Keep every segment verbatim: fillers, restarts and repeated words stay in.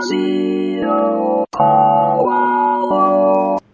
ジオコアロ。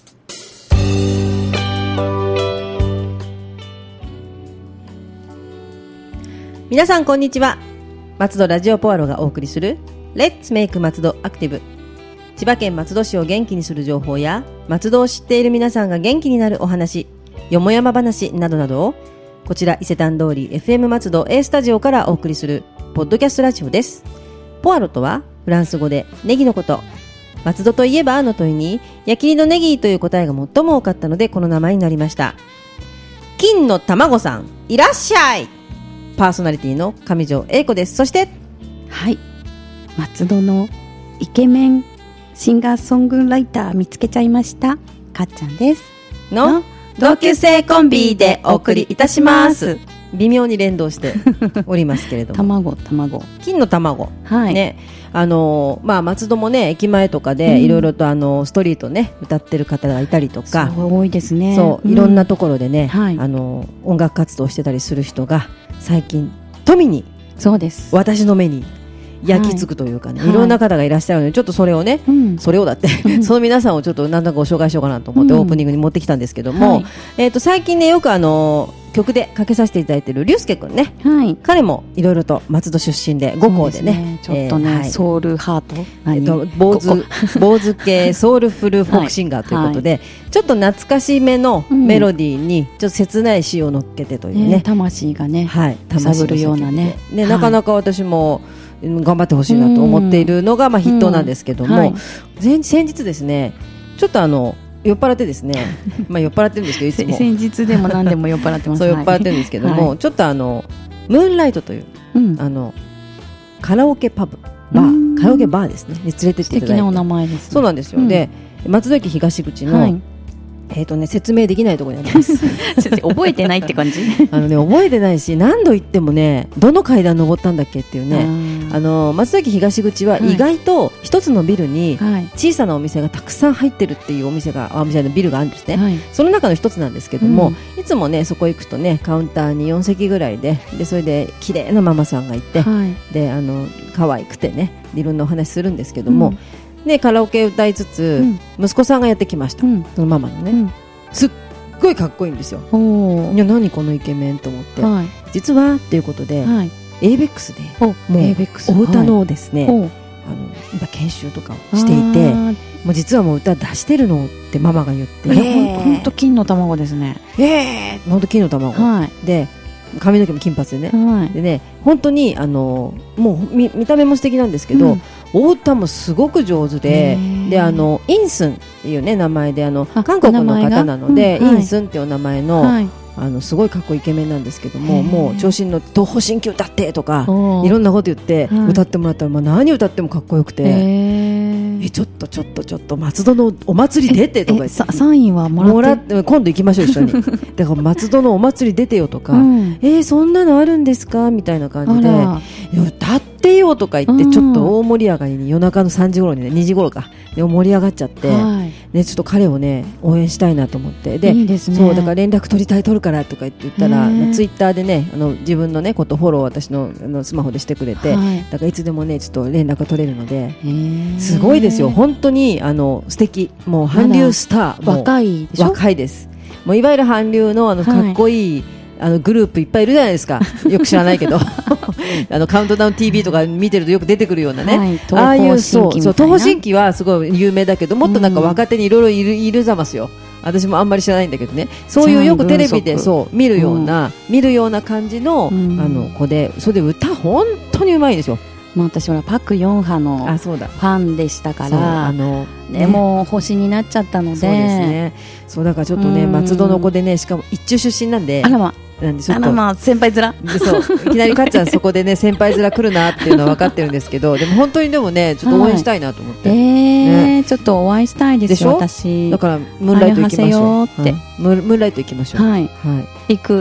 皆さんこんにちは。松戸ラジオポアロがお送りするレッツメイク松戸アクティブ。千葉県松戸市を元気にする情報や松戸を知っている皆さんが元気になるお話、よもやま話などなどをこちら伊勢丹通り エフエム 松戸 A スタジオからお送りするポッドキャストラジオです。ポアロとはフランス語でネギのこと。松戸といえばの問いに焼きりのネギという答えが最も多かったのでこの名前になりました。金の卵さんいらっしゃい。パーソナリティの上条英子です。そしてはい、松戸のイケメンシンガーソングライター見つけちゃいましたかっちゃんですの同級生コンビでお送りいたします。微妙に連動しておりますけれども卵卵金の卵、 はいね、あのまあ、松戸もね駅前とかでいろいろとあのストリートね歌ってる方がいたりとか、 そう多いですね。 そう、うん、いろんなところでね、 はい、 あの音楽活動してたりする人が最近富にそうです私の目に焼き付くというかね、はい、いろんな方がいらっしゃるのでちょっとそれをね、 うん、 それをだってその皆さんをちょっと何だかご紹介しようかなと思ってオープニングに持ってきたんですけども、うん、えーと最近ねよくあの曲でかけさせていただいているりゅうすけくんね、はい、彼もいろいろと松戸出身でご校でね、 ねちょっとね、えーはい、ソウルハート、 えー、と坊主坊主系ソウルフルフォークシンガーということで、はいはい、ちょっと懐かしめのメロディーにちょっと切ない詩を乗っけてというね、 ね魂がね、 はい、 揺さぶるようなね、 ね、なかなか私も頑張ってほしいなと思っているのがまあ筆頭なんですけども、はい、先, 先日ですねちょっとあの酔っ払ってですねまあ酔っ払ってるんですけどいつも先日でも何でも酔っ払ってますそう酔っ払ってるんですけども、はい、ちょっとあのムーンライトという、うん、あのカラオケパブバーカラオケバーですねに連れてっていただいて素敵なお名前です、ね、 そうなんですよ、うん、で松戸駅東口の、はいえーとね、説明できないところにあります覚えてないって感じあの、ね、覚えてないし何度言ってもねどの階段登ったんだっけっていうねあの松戸駅東口は意外と一つのビルに小さなお店がたくさん入ってるっていうお店がお店のビルがあるんですね、はい、その中の一つなんですけども、うん、いつもねそこ行くとねカウンターによん席ぐらい で, でそれで綺麗なママさんがいて、はい、であの可愛くてねいろんなお話するんですけども、うんでカラオケ歌いつつ、うん、息子さんがやってきました、うん、そのママのね、うん、すっごいかっこいいんですよ。いや何このイケメンと思って、はい、実はっていうことで、はい、エーベックス でもうお歌のですね、はい、あの今研修とかをしていてもう実はもう歌出してるのってママが言って、 本当金の卵ですね。 えー、本当金の卵、はい、で髪の毛も金髪でね、はい、でね本当にあのもう 見, 見た目も素敵なんですけど、うん、お歌もすごく上手で、であのインスンっていうね名前であの韓国の方なので、うんはい、インスンっていう名前の、はい、あのすごいかっこいいイケメンなんですけども、もう調子に乗って東方神起歌ってとかいろんなこと言って、はい、歌ってもらったら、まあ、何歌ってもかっこよくて、えちょっとちょっとちょっと松戸のお祭り出てとか言ってサインはもらってもらって今度行きましょう一緒にだから松戸のお祭り出てよとか、うん、えー、そんなのあるんですかみたいな感じで歌ってよとか言ってちょっと大盛り上がりに夜中のさんじ頃にねにじ頃かで盛り上がっちゃって、はいね、ちょっと彼をね応援したいなと思ってでいいですね、 そうだから連絡取りたい取るからとか言って言ったらツイッターでねあの自分のねことフォローを私 の, あのスマホでしてくれて、はい、だからいつでもねちょっと連絡が取れるのですごいですよ本当にあの素敵もう韓流スター若いでしょ若いですもういわゆる韓流 の, あのかっこいい、はいあのグループいっぱいいるじゃないですかよく知らないけどあのカウントダウン ティーブイ とか見てるとよく出てくるようなね、はい、ああいうそうそう東方神起はすごい有名だけどもっとなんか若手にいろいろいるいるざますよ私もあんまり知らないんだけどねそういうよくテレビでそう見るような、うん、見るような感じ の,、うん、あの子でそれで歌本当にうまいですよ。 もう私はパク・ヨンハのファンでしたからあの、ね、もう星になっちゃったのでそうですねそうだからちょっとね松戸の子でねしかも一中出身なんであらまなんでちょっとあらまあ先輩面そういきなりかっちゃんそこでね先輩面来るなっていうのは分かってるんですけどでも本当にでもねちょっと応援したいなと思って、 はい、えーね、ちょっとお会いしたいですよ私だからムーンライト行きましょうって、はい、ムーンライト行きましょうはい、はい、行く、うん、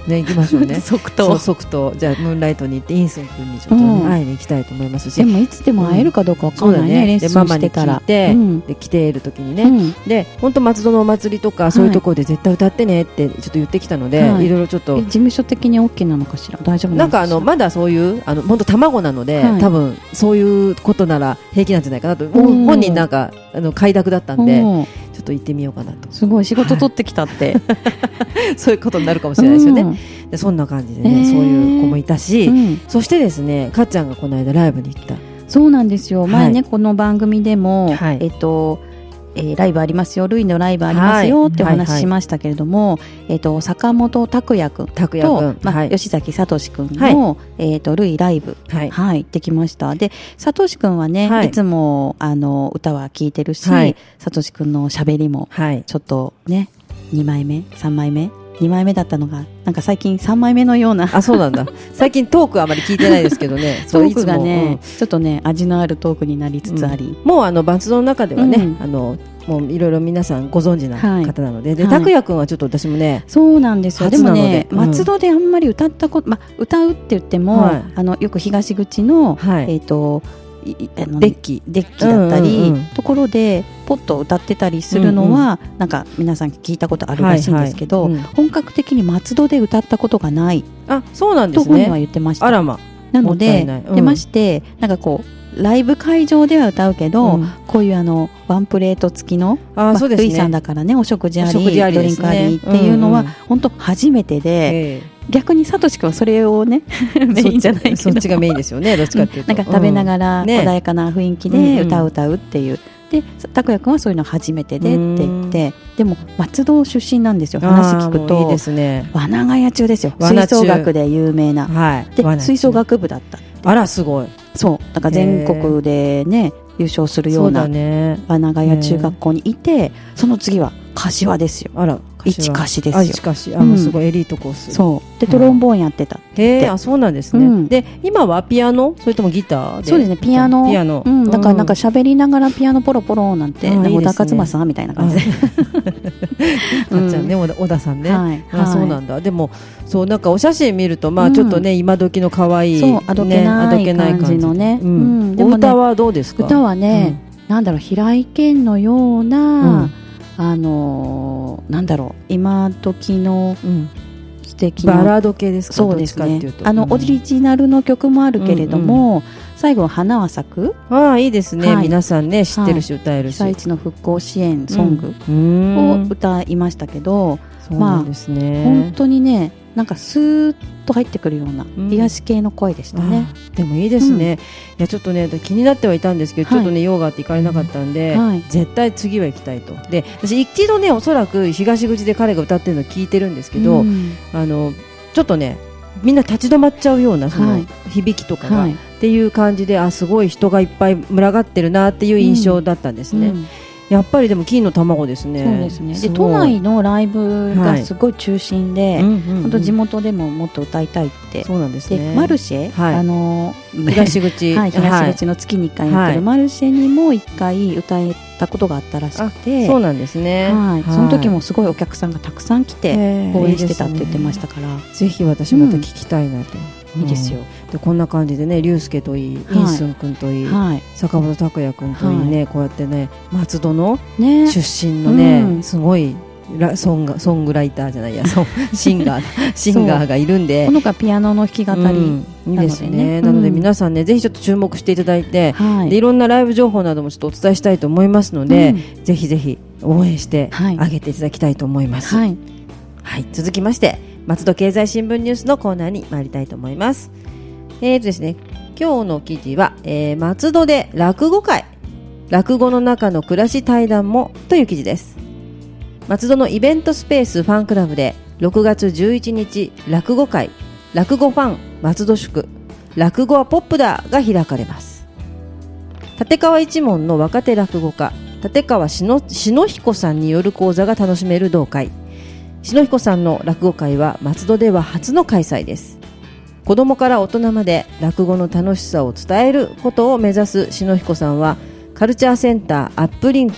ね、行きましょうね即答そう即答じゃあムーンライトに行ってインスン君にちょっと、ねうん、会いに行きたいと思いますし、 でもいつでも会えるかどうかわかんないね、うんね、レッスンしてたらでママに聞いて、うん、で来ている時にね、うん、で本当松戸のお祭りとかそういうところで絶対歌ってねってちょっと言ってきたので、はい、いろいろちょっと事務所的に OK なのかしら、大丈夫なのかしら。 なんかあのまだそういうあの本当卵なので、はい、多分そういうことなら平気なんじゃないかなと、本人なんかあの快諾だったんでちょっと行ってみようかなと。 すごい仕事取ってきたって、はい、 そういうことになるかもしれないですよね、うん、でそんな感じでね、えー、そういう子もいたし、うん、そしてですねかっちゃんがこの間ライブに行った。 そうなんですよ、前ね、はい、この番組でも、はい、えっとえー、ライブありますよ、ルイのライブありますよ、はい、ってお話ししましたけれども、はいはい、えー、と坂本拓也君と、まあはい、吉崎聡君の、はい、えー、とルイライブ、はいはい、行ってきました。で聡君はね、はい、いつもあの歌は聴いてるし、はい、聡君のしゃべりもちょっとね、にまいめさんまいめにまいめだったのがなんか最近さんまいめのような。 あ、そうなんだ。最近トークあまり聞いてないですけどねトークがね、うん、ちょっとね味のあるトークになりつつあり、 うん、もうあのバツドの中ではね、うん、あのもういろいろ皆さんご存知な方なので、はい、で拓也君はちょっと私もね、 そうなんですよ。でもね、うん、松戸であんまり歌ったこと、まあ、歌うって言っても、はい、あのよく東口の、はい、えーとあのデッキデッキだったり、うんうんうん、ところでポッと歌ってたりするのは、うんうん、なんか皆さん聞いたことあるらしいんですけど、はいはい、うん、本格的に松戸で歌ったことがない。 あ、そうなんですね。 と本人は言ってました。 あらま。 なので、うん、でましてなんかこうライブ会場では歌うけど、うん、こういうあのワンプレート付きの、 あ、そうですね、 ルイさんだからね、お食事あり、ドリンクありっていうのは、うんうん、本当初めてで、えー、逆にサトシ君はそれをねメインじゃないけど、 そっちがメインですよね、どっちかっていうと、 なんか食べながら穏やかな雰囲気で歌う歌うっていう、で拓也君はそういうの初めてでって言って、でも松戸出身なんですよ。話聞くといいです、ね、輪長屋中ですよ。吹奏楽で有名な、はい、で吹奏楽部だった。 あらすごい。 そうだから全国でね優勝するような輪長屋中学校にいて、その次は柏ですよ。 あら、 一柏ですよ。 一柏、あのすごいエリートコース、 うん、そうでトロンボーンやってたって、 へー、あ、そうなんですね、うん、で今はピアノ、それともギターで。 そうですね、ピアノ、ピアノ、うん、だからなんか喋りながらピアノポロポロなんて、小田勝正みたいな感じでかっちゃんね、小田さんね、はい、あ、そうなんだ。でもそうなんかお写真見ると、まあちょっとね、うん、今時の可愛い、 そうあどけない感じのね、 うんうん、でもね、お歌はどうですか？ 歌はね、うん、なんだろう、平井堅のような、うん、あのー、なんだろう、今時の素敵な、 バラード系ですか？ そうですね、あの、うん、オリジナルの曲もあるけれども、うんうん、最後は花は咲く、 ああいいですね、はい、皆さんね知ってるし、はい、歌えるし、 被災地の復興支援ソングを歌いましたけど、うん、まあ、そうですね、本当にね、なんかスーッと入ってくるような癒し系の声でしたね、 うん、でもいいですね、うん、いやちょっとね気になってはいたんですけど、はい、ちょっとね用があって行かれなかったんで、はい、絶対次は行きたいと。で私一度ねおそらく東口で彼が歌ってるのを聞いてるんですけど、うん、あのちょっとねみんな立ち止まっちゃうようなその響きとかが、はい、っていう感じで、あすごい人がいっぱい群がってるなっていう印象だったんですね、うんうん、やっぱりでも金の卵ですね。 そうですね。で都内のライブがすごい中心で、はい、本当地元でももっと歌いたいって。 そうなんですね。 でマルシェ、はい、あの東口、 はい、東口の月にいっかいやってるマルシェにもいっかい歌えたことがあったらしくて、 そうなんですね、 はい、その時もすごいお客さんがたくさん来て応援してたって言ってましたから、 ぜひ私また聞きたいなと、 うん、いいですよ。 でこんな感じでね、竜介といい、インスン君といい、はい、坂本拓也君といいね、はい、こうやってね松戸の出身のね、うん、すごいラソンガソングライターじゃないやソンシンガーシンガーがいるんで、 この子はピアノの弾き語り、うん、 いいですね。なので皆さんね、ぜひちょっと注目していただいて、はい、でいろんなライブ情報などもちょっとお伝えしたいと思いますので、うん、ぜひぜひ応援してあげていただきたいと思います、はいはい、続きまして松戸経済新聞ニュースのコーナーに参りたいと思います。えーとですね、今日の記事は、えー、松戸で落語会、落語の中の暮らし対談もという記事です。松戸のイベントスペースファンクラブでろくがつじゅういちにち落語会、落語ファン松戸宿、落語はポップだが開かれます。立川一門の若手落語家立川篠彦さんによる講座が楽しめる同会。篠彦さんの落語会は松戸では初の開催です。子供から大人まで落語の楽しさを伝えることを目指す篠彦さんは、カルチャーセンターアップリンク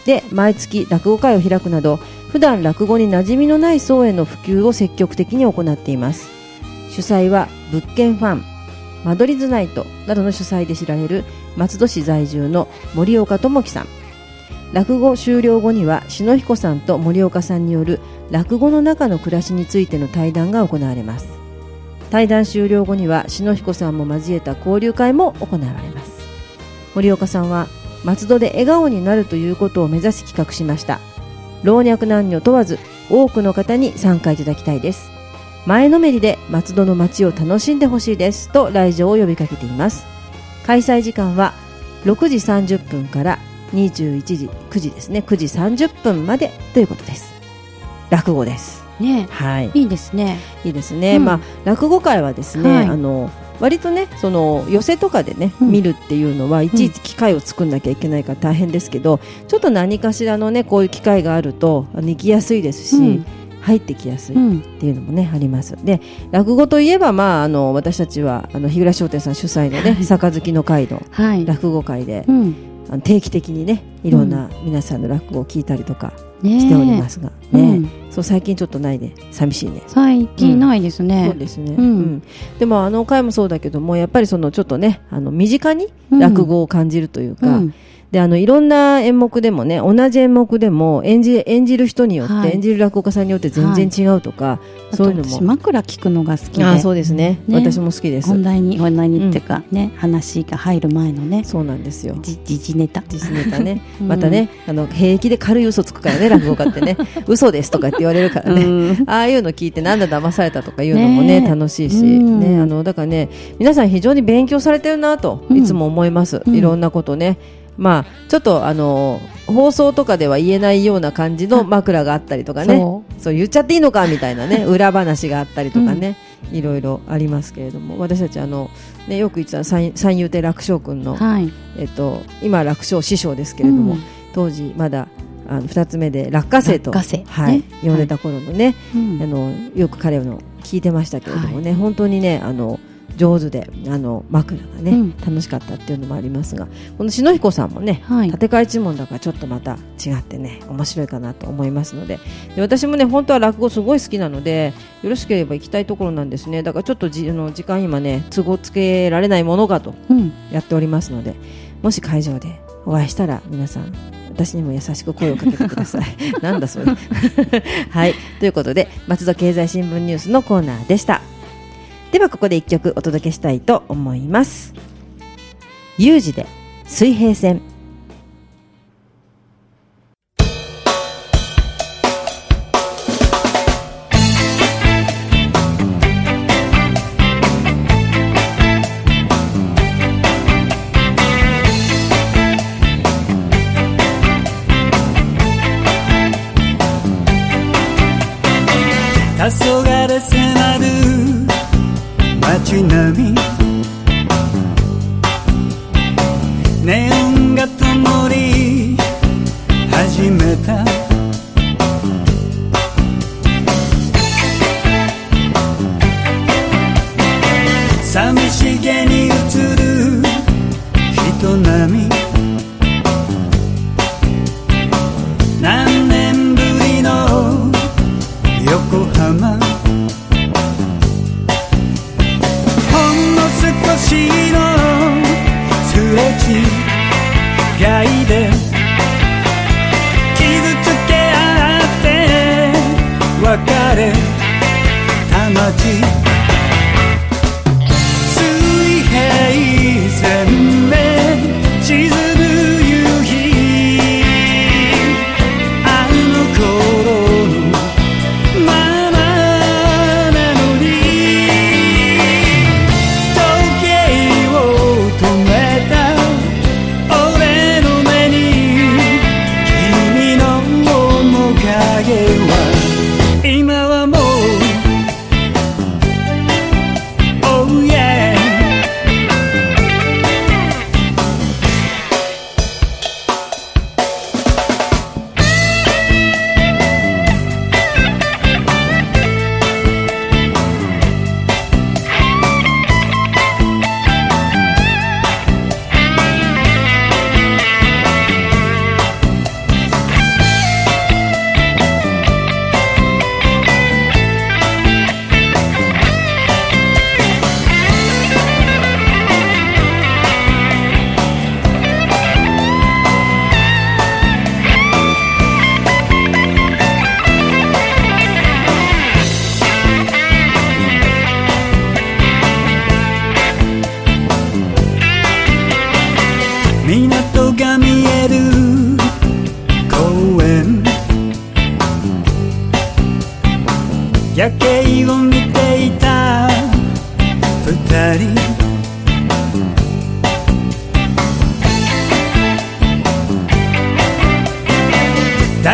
で毎月落語会を開くなど、普段落語に馴染みのない層への普及を積極的に行っています。主催は物件ファン、間取り図ナイトなどの主催で知られる松戸市在住の森岡智樹さん。落語終了後には篠彦さんと森岡さんによる落語の中の暮らしについての対談が行われます。対談終了後には篠彦さんも交えた交流会も行われます。森岡さんは松戸で笑顔になるということを目指し企画しました。老若男女問わず多くの方に参加いただきたいです。前のめりで松戸の街を楽しんでほしいですと来場を呼びかけています。開催時間はろくじさんじゅっぷんからにじゅういちじ、くじですね、くじさんじゅっぷんまでということです。落語ですね。 はい、 いいですね。 いいですね、うん、まあ、落語会はですね、はい、あの割とねその寄席とかでね、うん、見るっていうのはいちいち機会を作んなきゃいけないから大変ですけど、うん、ちょっと何かしらのねこういう機会があると行きやすいですし、うん、入ってきやすいっていうのもね、うん、あります。で落語といえば、まあ、あの私たちはあの日暮商店さん主催のね、はい、杯の会の落語会で、はい、うん、あの定期的にねいろんな皆さんの落語を聞いたりとかしておりますが、ねね、うん、そう最近ちょっとないで寂しいね。 最近ないですね、 うん、そうですね、うんうん、でもあの回もそうだけどもやっぱりそのちょっとねあの身近に落語を感じるというか、うんうん、であのいろんな演目でもね同じ演目でも演じ、演じる人によって、はい、演じる落語家さんによって全然違うとか、はい、そういうのも私枕聞くのが好きで、 あそうですね、ね、私も好きです。 本題に本題にっていうか、うん、ね話が入る前のね、そうなんですよ、時事ネタ時事ネタね、うん、またねあの平気で軽い嘘つくからね落語家ってね嘘ですとかって言われるからね、うん、ああいうの聞いてなんだ騙されたとかいうのもね、ね楽しいし、うんね、あのだからね皆さん非常に勉強されてるなといつも思います、うん、いろんなことね、まあ、ちょっとあの放送とかでは言えないような感じの枕があったりとかね、そうそう言っちゃっていいのかみたいなね裏話があったりとかね、うん、いろいろありますけれども、私たちあの、ね、よく言ってた三遊亭楽勝君の、はいえっと、今楽勝師匠ですけれども、うん、当時まだあのふたつめで落花生と、 生、 はいね、呼んでた頃のね、はい、あのよく彼の聞いてましたけれどもね、はい、本当にねあの上手であの枕がね、うん、楽しかったっていうのもありますが、この篠彦さんもね、はい、立川一門だからちょっとまた違ってね面白いかなと思いますの で, で私もね本当は落語すごい好きなのでよろしければ行きたいところなんですね。だからちょっとじあの時間今ね都合つけられないものかとやっておりますので、うん、もし会場でお会いしたら皆さん私にも優しく声をかけてくださいなんだそれはいということで松戸経済新聞ニュースのコーナーでした。ではここで一曲お届けしたいと思います。ユージで水平線。 黄昏迫る街並み、ネオンが灯り始めた、寂しげに映る人波、何年ぶりの横浜、少しのすれ違いで傷つけ合って別れた街、水平線で沈む夕日、あの頃のままなのに今はもう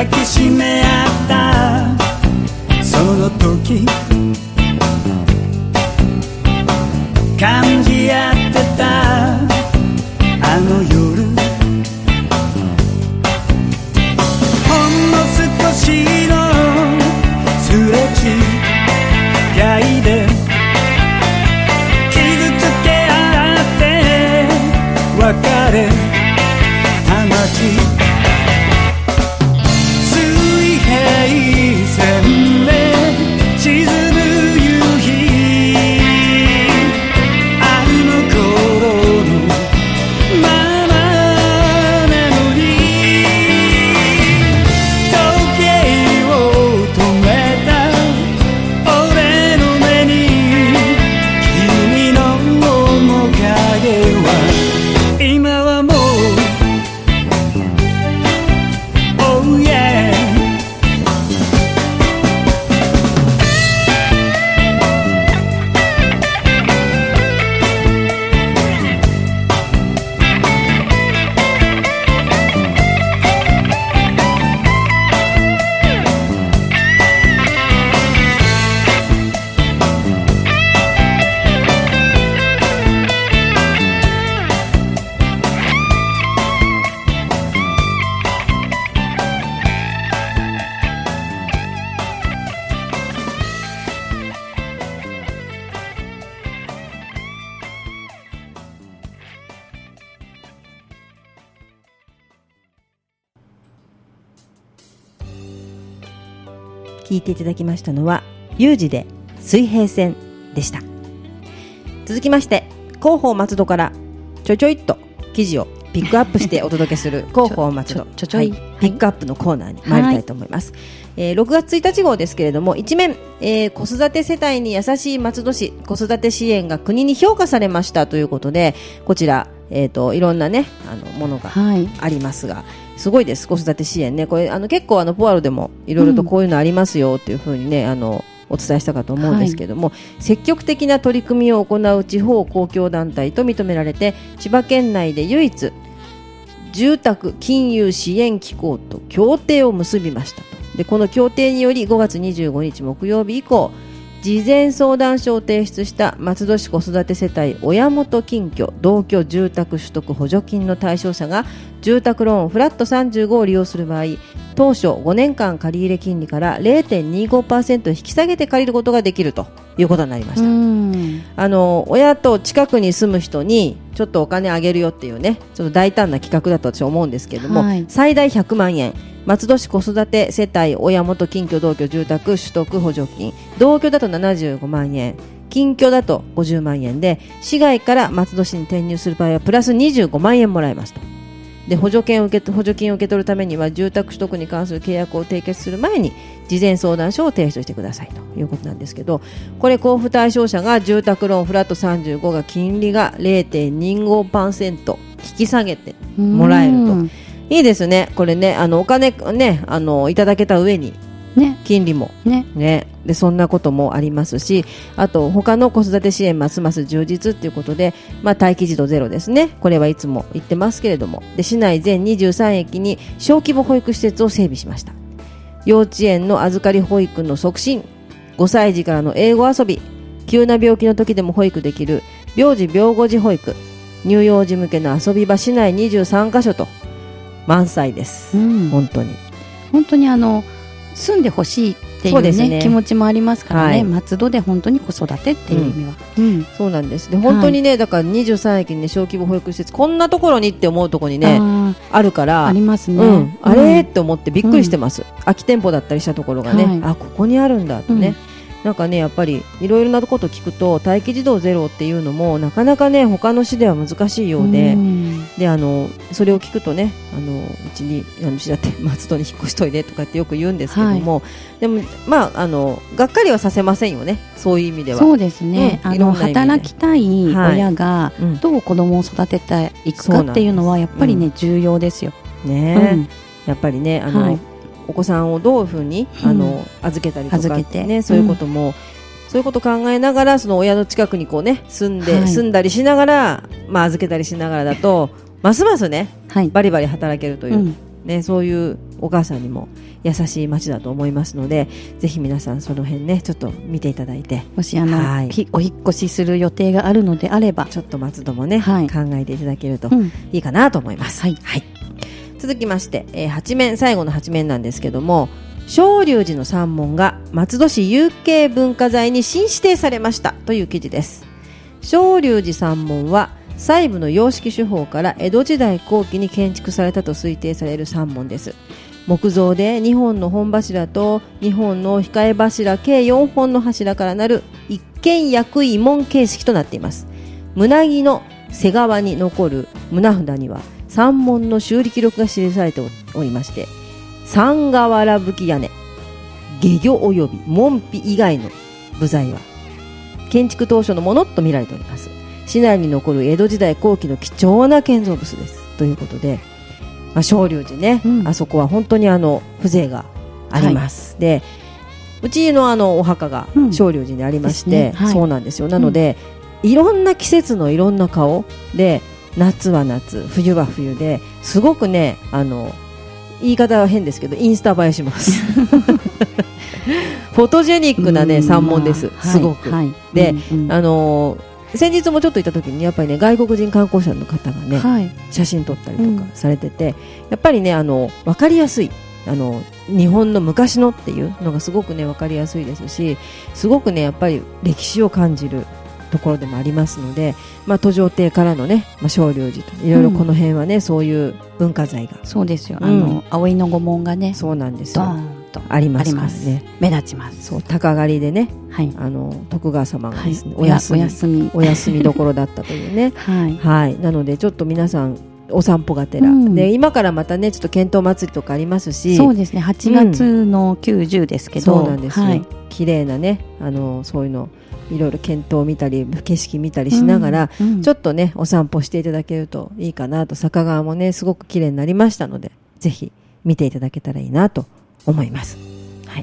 抱きしめ合ったその時感じ合ってたあの夜ほんの少しのすれ違いで傷つけ合って別れた街水平線で沈む夕日あの頃のままなのに時計を止めた俺の目に君の面影は今はもうOh yeah 聞いていただきましたのはユージで水平線でした。続きまして広報松戸からちょいちょいっと記事をピックアップしてお届けする広報松戸ちょちょい、 はい、ピックアップのコーナーに参りたいと思います、はいえー、ろくがつついたち号ですけれども一面、えー、子育て世帯に優しい松戸市子育て支援が国に評価されましたということでこちら、えー、といろんなねあのものがありますが、はい、すごいです子育て支援ねこれあの結構あのポアロでもいろいろとこういうのありますよっていうふうにね、うん、あのお伝えしたかと思うんですけども、はい、積極的な取り組みを行う地方公共団体と認められて千葉県内で唯一住宅金融支援機構と協定を結びましたと。でこの協定によりごがつにじゅうごにち木曜日以降事前相談書を提出した松戸市子育て世帯親元近居同居住宅取得補助金の対象者が住宅ローンフラットさんじゅうごを利用する場合当初ごねんかん借入金利から ゼロてんにごパーセント 引き下げて借りることができるということになりました。うんあの親と近くに住む人にちょっとお金あげるよっていうねちょっと大胆な企画だと私は思うんですけれども、はい、最大ひゃくまんえん松戸市子育て世帯親元近居同居住宅取得補助金同居だとななじゅうごまんえん近居だとごじゅうまんえんで市外から松戸市に転入する場合はプラスにじゅうごまんえんもらえますと。で補助金を受け、補助金を受け取るためには住宅取得に関する契約を締結する前に事前相談書を提出してくださいということなんですけどこれ交付対象者が住宅ローンフラットさんじゅうごが金利が ゼロてんにごパーセント 引き下げてもらえるといいですねこれねあのお金ねあのいただけた上にね、金利も、ねね、でそんなこともありますしあと他の子育て支援ますます充実ということで、まあ、待機児童ゼロですねこれはいつも言ってますけれどもで市内全にじゅうさんえきに小規模保育施設を整備しました幼稚園の預かり保育の促進ごさい児からの英語遊び急な病気の時でも保育できる病児病後児保育乳幼児向けの遊び場市内にじゅうさんかしょと満載です、うん、本当に本当にあの住んでほしいっていう、ねうね、気持ちもありますからね、はい、松戸で本当に子育てっていう意味は、 うんうん、そうなんですで本当にね、はい、だからにじゅうさんえきに、ね、小規模保育施設こんなところにって思うところにね あ, あるからありますね、 うん、あれって思ってびっくりしてます、うん、空き店舗だったりしたところがね、はい、あここにあるんだとね、うんなんかねやっぱりいろいろなことを聞くと待機児童ゼロっていうのもなかなかね他の市では難しいようで、うん、であのそれを聞くとねあのうちにあのうちだって松戸に引っ越しといでとかってよく言うんですけども、はい、でもまああのがっかりはさせませんよねそういう意味ではそうですね、うん、あの働きたい親がどう子供を育てていくかっていうのはやっぱりね、うん、重要ですよね、うん、やっぱりねあの、はいお子さんをどういうふうに、うん、あの預けたりとかって、ね、そういうことも、うん、そういうことを考えながらその親の近くにこう、ね、住んで、はい、住んだりしながら、まあ、預けたりしながらだとますますね、はい、バリバリ働けるという、うんね、そういうお母さんにも優しい街だと思いますので、ぜひ皆さんその辺ねちょっと見ていただいて、 もしあの、はい、お引っ越しする予定があるのであればちょっと松戸もね、はい、考えていただけるといいかなと思います、 うん、はい、はい、 続きまして、えー、八面、最後の八面なんですけども、正隆寺の三門が松戸市有形文化財に新指定されましたという記事です。正隆寺三門は細部の様式手法から江戸時代後期に建築されたと推定される三門です。木造でにほんの本柱とにほんの控え柱計よんほんの柱からなる一軒役位門形式となっています。胸木の背側に残る胸札には三門の修理記録が記されておりまして、三瓦葺き屋根、下魚及び門扉以外の部材は建築当初のものと見られております。市内に残る江戸時代後期の貴重な建造物ですということで、まあ、正隆寺ね、うん、あそこは本当にあの風情があります、はい、でうちのあのお墓が正隆寺にありまして、うんね、はい、そうなんですよ。なので、うん、いろんな季節のいろんな顔で、夏は夏、冬は冬ですごくね、あの言い方は変ですけどインスタ映えしますフォトジェニックなね三門です、すごく、はいはい、で、うんうん、あのー、先日もちょっと行った時にやっぱりね外国人観光者の方がね、はい、写真撮ったりとかされてて、うん、やっぱりねあの分かりやすい、あの日本の昔のっていうのがすごくね分かりやすいですし、すごくねやっぱり歴史を感じるところでもありますので、まあ、途上亭からのね、まあ、正隆寺といろいろこの辺はね、うん、そういう文化財が、 そうですよ、うん、あの葵の御門がね、 そうなんですよ、ドーンとありますからね、 目立ちます。 そう、鷹狩りでね、はい、あの徳川様がですね、はい、お休みお休みお休みどころだったというねはい、はい、なのでちょっと皆さんお散歩がてら、うん、で今からまたねちょっと剣闘祭りとかありますし、 そうですね、はちがつのきゅうじゅうですけど、 うん、そうなんですよ、はい、綺麗なね、あのそういうのいろいろ剣闘を見たり景色見たりしながら、うんうん、ちょっとねお散歩していただけるといいかなと。坂川もねすごく綺麗になりましたので、ぜひ見ていただけたらいいなと思います。はい、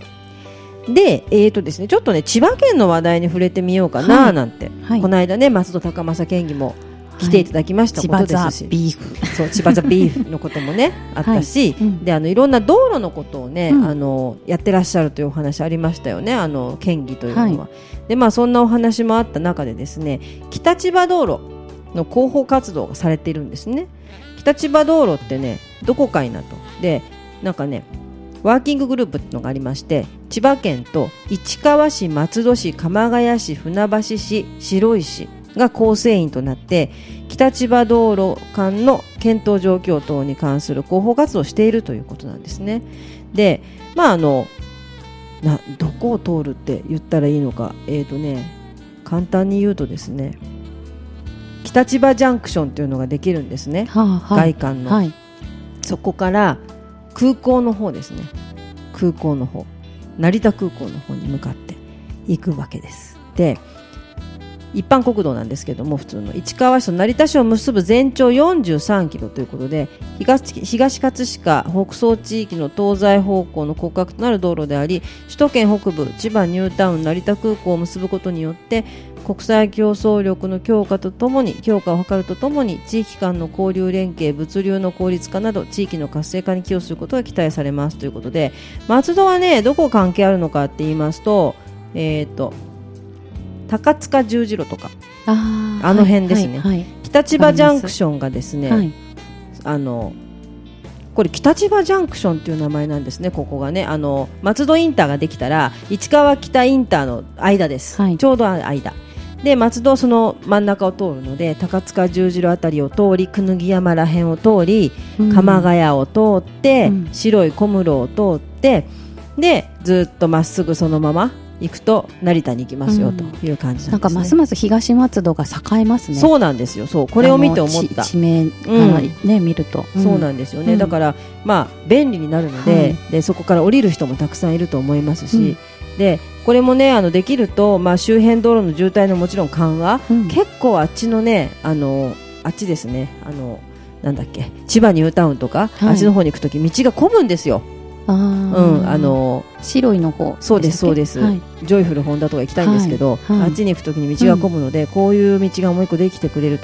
で、えーとですね、ちょっとね千葉県の話題に触れてみようかななんて、はいはい、この間ね松戸高政県議も来ていただきましたことですし、 千葉ザビーフそう千葉ザビーフのこともねあったし、はい、うん、であのいろんな道路のことをね、うん、あのやってらっしゃるというお話ありましたよね、あの県議というのは、はい、でまあそんなお話もあった中でですね、北千葉道路の広報活動がされているんですね。北千葉道路ってねどこかいなと、でなんかねワーキンググループっていうのがありまして、千葉県と市川市、松戸市、鎌ケ谷市、船橋市、白井市が構成員となって北千葉道路間の検討状況等に関する広報活動をしているということなんですね。で、まああのなどこを通るって言ったらいいのか、えーとね簡単に言うとですね、北千葉ジャンクションというのができるんですね、はあはあ、外環の、はい、そこから空港の方ですね、空港の方、成田空港の方に向かって行くわけです。で一般国道なんですけども、普通の市川市と成田市を結ぶ全長よんじゅうさんキロということで、 東, 東葛飾北総地域の東西方向の骨格となる道路であり、首都圏北部千葉ニュータウン成田空港を結ぶことによって国際競争力の強化とともに強化を図るとともに地域間の交流連携、物流の効率化など地域の活性化に寄与することが期待されますということで、松戸はねどこ関係あるのかって言いますと、えーと高塚十字路とか あ, あの辺ですね、はいはいはい、北千葉ジャンクションがですね、はい、あのこれ北千葉ジャンクションという名前なんですね。ここがね、あの松戸インターができたら市川北インターの間です、はい、ちょうど間で松戸その真ん中を通るので、高塚十字路あたりを通り椚山ら辺を通り、うん、鎌ヶ谷を通って、うん、白い小室を通って、でずっとまっすぐそのまま行くと成田に行きますよという感じなんですね、うん、なんかますます東松戸が栄えますね。 そうなんですよ。そうこれを見て思った地名からね、うん、見ると、 うん、そうなんですよね、うん、だからまあ便利になるので、はい、でそこから降りる人もたくさんいると思いますし、うん、でこれもねあのできると、まあ、周辺道路の渋滞のもちろん緩和、うん、結構あっちのねあのあっちですね、あのなんだっけ千葉ニュータウンとか、はい、あっちの方に行くとき道が混むんですよ。あ、うん、あの白いの方、 そうですそうです、はい、ジョイフルホンダとか行きたいんですけど、はいはい、あっちに行くときに道が混むので、うん、こういう道がもう一個できてくれると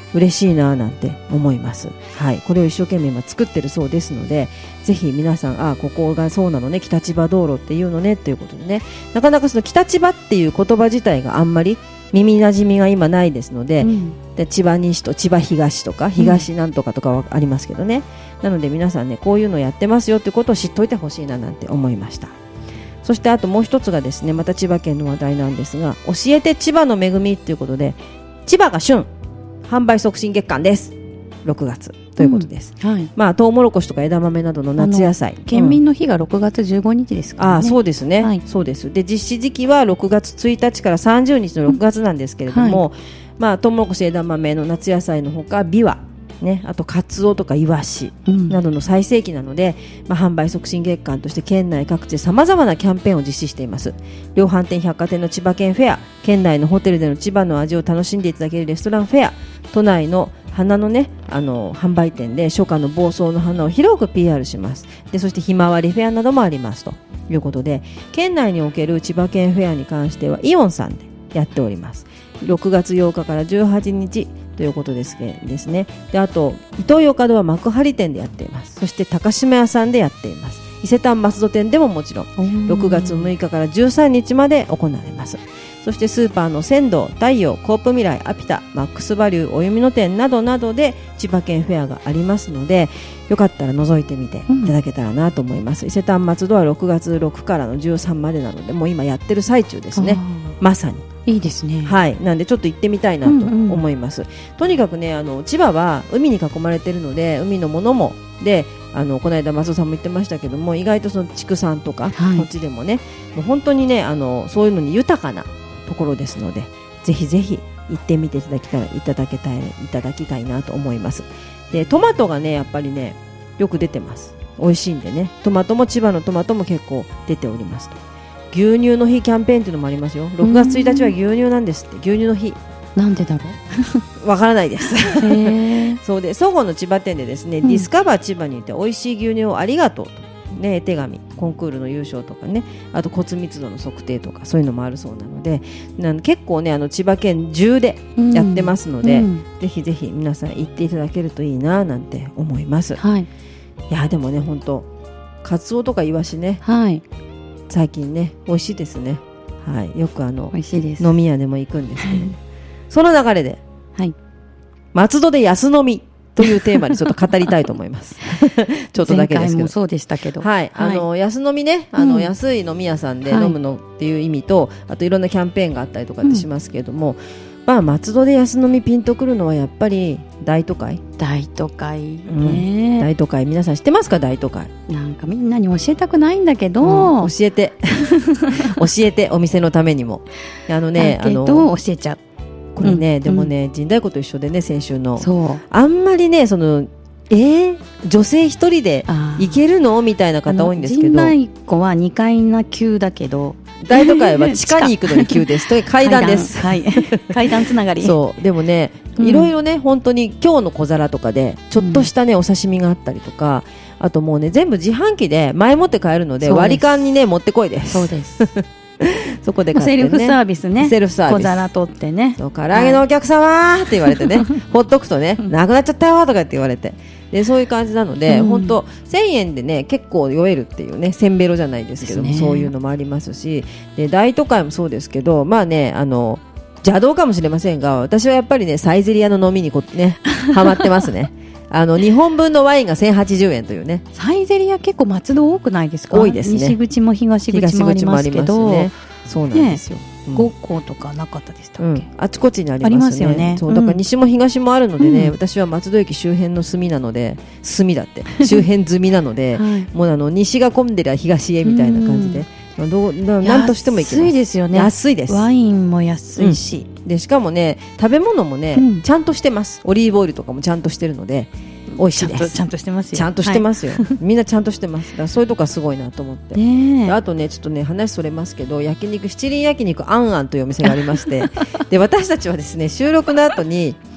嬉しいななんて思います。はい、これを一生懸命今作ってるそうですので、ぜひ皆さん、あ、ここがそうなのね、北千葉道路っていうのねということでね、なかなかその北千葉っていう言葉自体があんまり耳なじみが今ないですので、うん、で千葉西と千葉東とか東なんとかとかはありますけどね、うん、なので皆さんね、こういうのやってますよってことを知っといてほしいななんて思いました。そしてあともう一つがですね、また千葉県の話題なんですが、教えて千葉の恵みということで、千葉が旬販売促進月間です。ろくがつということです、うんはい、まあトウモロコシとか枝豆などの夏野菜、 県民の日がろくがつじゅうごにちですからね、 あ、そうですね、はい、そうです。で実施時期はろくがつついたちからさんじゅうにちのろくがつなんですけれども、うんはい、まあトウモロコシ枝豆の夏野菜のほかビワね、あとカツオとかイワシなどの最盛期なので、うんまあ、販売促進月間として県内各地でさまざまなキャンペーンを実施しています。量販店百貨店の千葉県フェア、県内のホテルでの千葉の味を楽しんでいただけるレストランフェア、都内の花のね、あの販売店で初夏の房総の花を広く ピーアール します。でそしてひまわりフェアなどもありますということで、県内における千葉県フェアに関してはイオンさんでやっております。ろくがつようかからじゅうはちにちということですですね。であとイトーヨーカドーは幕張店でやっています。そして高島屋さんでやっています。伊勢丹松戸店でももちろんろくがつむいかからじゅうさんにちまで行われます。そしてスーパーの鮮度、太陽、コープ未来、アピタ、マックスバリュー、おゆみの店などなどで千葉県フェアがありますので、よかったら覗いてみていただけたらなと思います、うん、伊勢丹松戸はろくがつろくからのじゅうさんまでなので、もう今やってる最中ですね。まさにいいですね。 はい、なんでちょっと行ってみたいなと思います、うんうん、とにかくね、あの千葉は海に囲まれているので、海のものもで、あのこの間松尾さんも言ってましたけども、意外とその畜産とか、はい、こっちでもね、もう本当にね、あのそういうのに豊かなところですので、ぜひぜひ行ってみていただきたい、いただけたい、いただきたいなと思います。でトマトがね、やっぱりねよく出てます。美味しいんでね、トマトも千葉のトマトも結構出ておりますと。牛乳の日キャンペーンっていうのもありますよ。ろくがつついたちは牛乳なんですって。牛乳の日なんでだろうわからないですそうで、そごうの千葉店でですね、うん、ディスカバー千葉にいて美味しい牛乳をありがとうとね、絵手紙コンクールの優勝とかね、あと骨密度の測定とかそういうのもあるそうなので、なの結構ね、あの千葉県中でやってますので、うん、ぜひぜひ皆さん行っていただけるといいななんて思います、はい、いやでもね、本当カツオとかイワシね、はい、最近ね美味しいですね、はい、よくあの美味しいです。 飲み屋でも行くんですけどその流れで、 はい、 松戸で安飲みというテーマにちょっと語りたいと思いますちょっとだけですけど、前回もそうでしたけど、 はい、あの、はい、安飲みね、あの、うん、安い飲み屋さんで飲むのっていう意味と、はい、あといろんなキャンペーンがあったりとかってしますけれども、うん、まあ松戸で安飲みピンとくるのはやっぱり大都会大都会ね、 うん、大都会皆さん知ってますか？大都会なんかみんなに教えたくないんだけど、 うん、教えて教えて、お店のためにもあのね、 だけどあの教えちゃうこれね、うん、でもね、陣太鼓と一緒でね、先週のそうあんまりね、そのえー、女性一人で行けるのみたいな方多いんですけど、 陣太鼓はにかいが急だけど大都会は地下に行くのに急ですと階段です、 階段、はい、階段つながりそうでもね、いろいろね、本当に今日の小皿とかでちょっとしたね、うん、お刺身があったりとか、あともうね、全部自販機で前もって買えるので、割り勘にね持ってこいです。 そうですそこで買って、ね、 セルフサービスね、 セルフサービス、 小皿取ってね、 そう、唐揚げのお客様って言われてね、はい、ほっとくとね、なくなっちゃったよとかって言われて、でそういう感じなので、うん、本当せんえんでね結構酔えるっていうね、せんべろじゃないですけども、ね、そういうのもありますし、で大都会もそうですけど、まあね、あの邪道かもしれませんが、私はやっぱりね、サイゼリヤの飲みにこねハマってますねあのにほんぶんのワインがせんはちじゅうえんというね。 サイゼリヤ結構松戸多くないですか？ 多いですね。 西口も東口もありますけど、 ね、そうなんですよ、ね、 うん、ごこうとかなかったでしたっけ、うん、 あちこちにありますね。 ありますよね。 そうだから西も東もあるのでね、うん、私は松戸駅周辺の隅なので、隅だって周辺済みなので、はい、もうあの西が混んでりゃ東へみたいな感じで、まあ、どう何としてもいけます。 安いですよね。 安いです。 ワインも安いし、 うん、でしかもね、食べ物もね、うん、ちゃんとしてます。オリーブオイルとかもちゃんとしてるので美味しいです。 ちゃんとしてますよ。 ちゃんとしてますよ、はい、みんなちゃんとしてます。だからそういうとこはすごいなと思って、ね、あとね、ちょっとね話それますけど、焼肉七輪焼肉あんあんというお店がありましてで私たちはですね、収録の後に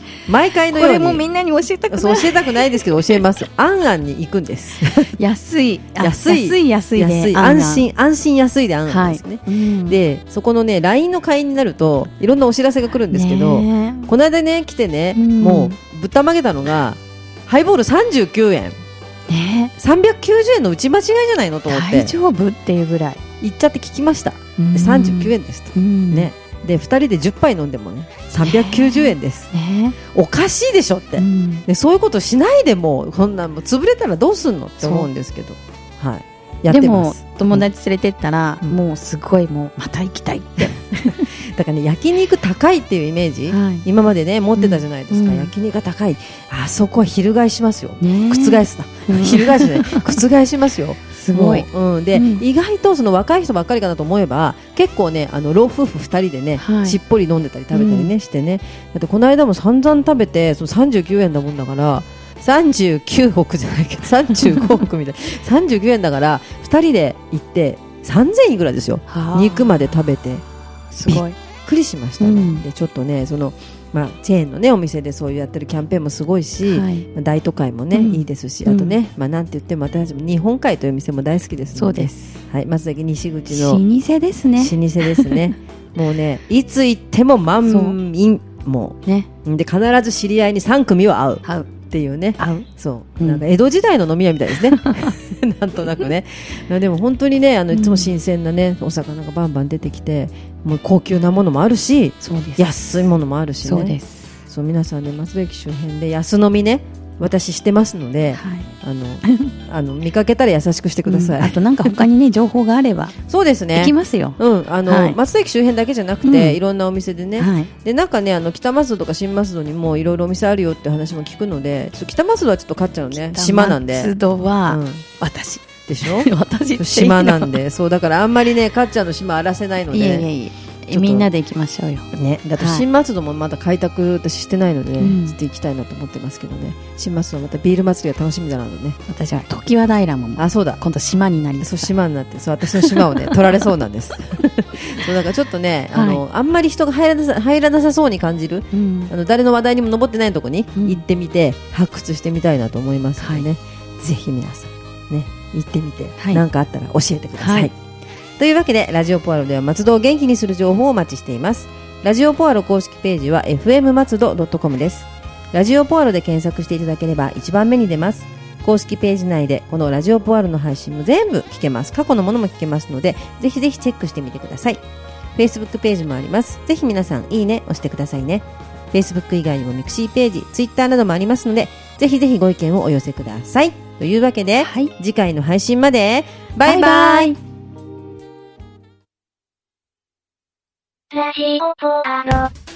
毎回のようにこれもみんなに教えたくない。 そう教えたくないですけど教えます。あんあんに行くんです安い安い安い安いで安い安心安心安いであんあんですね、はい、うん、でそこのね ライン の会員になるといろんなお知らせが来るんですけど、この間ね来てね、うん、もうぶったまげたのがハイボールさんじゅうきゅうえん、ね、さんびゃくきゅうじゅうえんの打ち間違いじゃないのと思って大丈夫っていうぐらい行っちゃって聞きました。さんじゅうきゅうえんですと、ね、でふたりでじゅっぱい飲んでもねさんびゃくきゅうじゅうえんです、ね、おかしいでしょって、うん、でそういうことしないでもこんなもう潰れたらどうすんのって思うんですけど、はい、やってます。 でも友達連れてったら、うん、もうすごいもうまた行きたいってだからね焼肉高いっていうイメージ、はい、今までね持ってたじゃないですか、うん、焼肉が高いあそこは翻しますよ、ね、覆すな、うん、翻すね覆しますよすごい、 うん、で、うん、意外とその若い人ばっかりかなと思えば結構ねあの老夫婦ふたりでね、はい、しっぽり飲んでたり食べたりね、うん、してねだってこの間も散々食べてそのさんじゅうきゅうえんだもんだからさんじゅうきゅうおくじゃないけどさんじゅうごおくみたいなさんじゅうきゅうえんだからふたりで行ってさんぜんいくらですよ。肉まで食べてすごいびっくりしましたね、うん、でちょっとねそのまあ、チェーンの、ね、お店でそういうやってるキャンペーンもすごいし、はいまあ、大都会も、ねうん、いいですしあとね、うんまあ、なんて言っても私日本海という店も大好きですのでそうです、 はい、松崎西口の老舗ですね老舗ですねもうねいつ行っても満員もう、ね、で必ず知り合いにさんくみは会う会うっていうね合うそう、うん、なんか江戸時代の飲み屋みたいですねなんとなくねでも本当にねあのいつも新鮮な、ねうん、お魚がバンバン出てきてもう高級なものもあるしそうです安いものもあるしねそうですそう皆さんね松戸駅周辺で安飲みね私してますので、はい、あのあの見かけたら優しくしてください、 うん、あとなんか他にね情報があればそうですね行きますよ、 うんあのはい、松戸駅周辺だけじゃなくて、うん、いろんなお店でね、はい、でなんかねあの北松戸とか新松戸にもいろいろお店あるよって話も聞くのでちょっと北松戸はちょっと勝っちゃうね島なんで北松戸は、うん、私でしょ私って島なんでそうだからあんまりねかっちゃんの島荒らせないのでいえいえいえみんなで行きましょうよ、 ね、だと新松戸もまだ開拓私してないので、ね、ちょっと行きたいなと思ってますけどね新松戸またビール祭りが楽しみだなのね私は常盤平もあそうだ今度島になりますそう島になってそう私の島をね取られそうなんですそうだからちょっとねあの、はい、あんまり人が入らなさ、入らなさそうに感じる、うん、あの誰の話題にも上ってないところに行ってみて、うん、発掘してみたいなと思いますのでね、はい、ぜひ皆さんね行ってみて何、はい、かあったら教えてください、はいというわけでラジオポアロでは松戸を元気にする情報をお待ちしています。ラジオポアロ公式ページは エフエム 松戸 ドットコム です。ラジオポアロで検索していただければ一番目に出ます。公式ページ内でこのラジオポアロの配信も全部聞けます。過去のものも聞けますのでぜひぜひチェックしてみてください。 Facebook ページもあります。ぜひ皆さんいいね押してくださいね。 Facebook 以外にもミクシーページ Twitter などもありますのでぜひぜひご意見をお寄せください。というわけで、はい、次回の配信までバイバイ、バイバイ。 ラジオポアロ